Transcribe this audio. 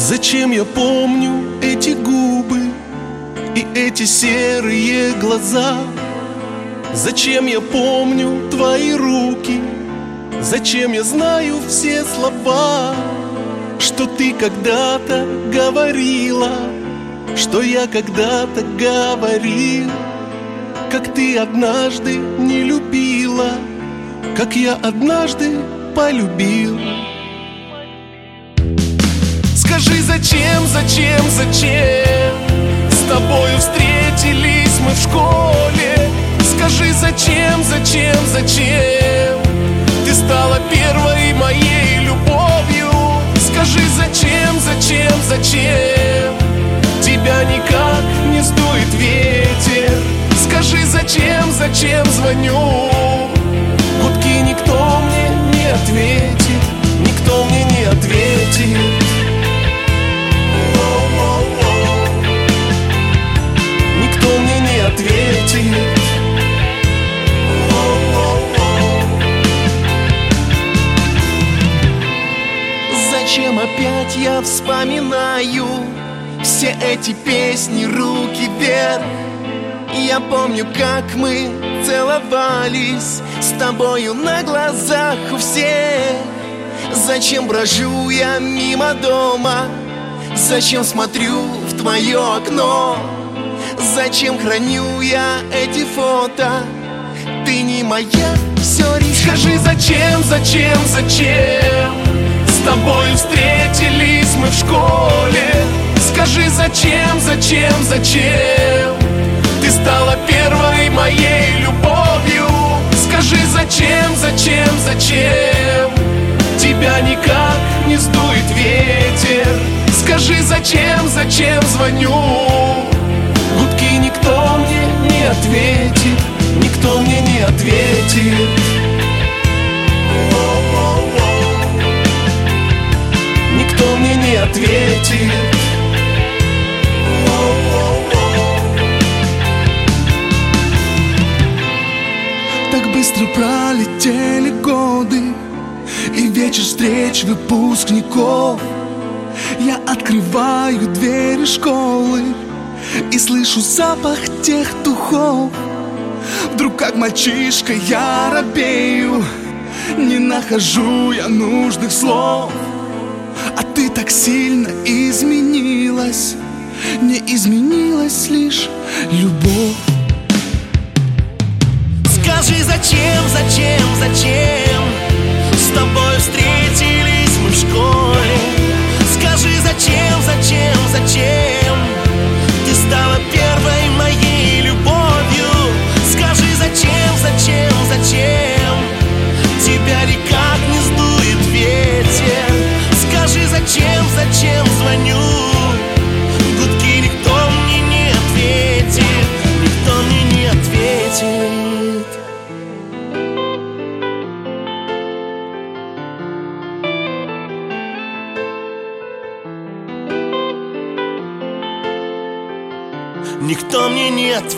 Зачем я помню эти губы и эти серые глаза? Зачем я помню твои руки? Зачем я знаю все слова, что ты когда-то говорила, что я когда-то говорил? Как ты однажды не любила, как я однажды полюбил. Скажи, зачем, зачем, зачем с тобою встретились мы в школе? Скажи, зачем, зачем, зачем ты стала первой моей любовью? Скажи, зачем, зачем, зачем тебя никак не сдует ветер? Скажи, зачем, зачем звоню? Гудки никто мне не ответит, никто мне не ответит. Никто мне не ответит. Зачем опять я вспоминаю все эти песни «Руки вверх»? Я помню, как мы целовались с тобою на глазах у всех. Зачем брожу я мимо дома? Зачем смотрю в твое окно? Зачем храню я эти фото? Ты не моя, все решено. Скажи, зачем, зачем, зачем с тобою встретились мы в школе? Скажи, зачем, зачем, зачем ты стала первой моей любовью? Скажи, зачем, зачем, зачем тебя никак не сдует ветер? Скажи, зачем, зачем звоню? Гудки никто мне не ответит, никто мне не ответит. Никто мне не ответит. Так быстро пролетели годы и вечер встреч выпускников. Я открываю двери школы и слышу запах тех духов. Вдруг как мальчишка я робею, не нахожу я нужных слов. А ты так сильно изменилась, не изменилась лишь любовь. Скажи, зачем, зачем, зачем с тобой встретились мы в школе? Скажи, зачем, зачем, зачем ты стала первой моей любовью? Скажи, зачем, зачем, зачем тебя никак не сдует ветер? Скажи, зачем, зачем звоню? Гудки никто мне не ответит, никто мне не ответит. Никто мне не ответит.